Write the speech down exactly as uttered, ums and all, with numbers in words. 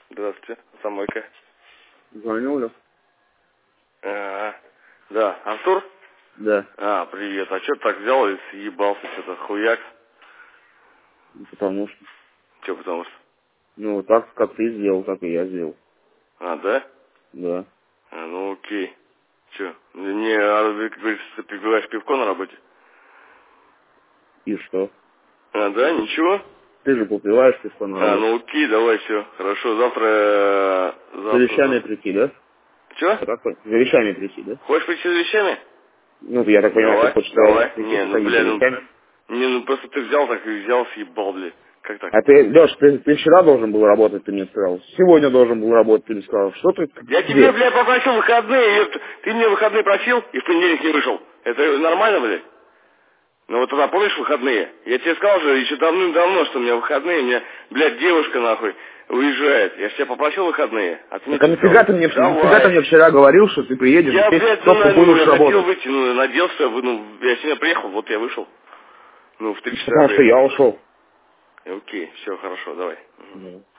Здравствуйте, Самойка. Звонил ли? А, да, Артур? Да. А, привет. А что ты так взял и съебался, что-то хуяк? Потому что. Че потому что? Ну, так, как ты сделал, так и я сделал. А, да? Да. А, ну окей. Че? Не, а ты, как говоришь, ты пиваешь пивко на работе? И что? А, да, ничего? Ты же попиваешь пивко на А, работе. ну окей, давай, все. Хорошо, завтра... э, За Завтра, вещами завтра. прийти, да? Че? Я так понял. За вещами прийти, да? Хочешь прийти с вещами? Ну, я так понимаю, ты Давай, хочешь сказать, давай. прийти Не, со ну, своими бля, ну... вещами. Не, ну просто ты взял так и взял, съебал, бля. Как так? А ты, Леш, ты, ты вчера должен был работать, ты мне сказал. Сегодня должен был работать, ты мне сказал. Что ты Я тебе, где? бля, попросил выходные, ёпта. Ты мне выходные просил и в понедельник не вышел. Это нормально, блядь? Ну вот тогда помнишь выходные? Я тебе сказал же еще давным-давно, что у меня выходные, у меня, блядь, девушка нахуй уезжает. Я же тебя попросил выходные, а ты мне Так а что нафига сказал? ты мне, нафига ты Давай. мне вчера говорил, что ты приедешь, Я, здесь блядь, ну, только на- ну, будешь я хотел работать? выйти, ну, надеялся, что я, вы- ну, я сегодня приехал, вот я вышел. Ну, в три часа Потому что приехал. я ушел. Окей, все, хорошо, давай. Мгм. Ну.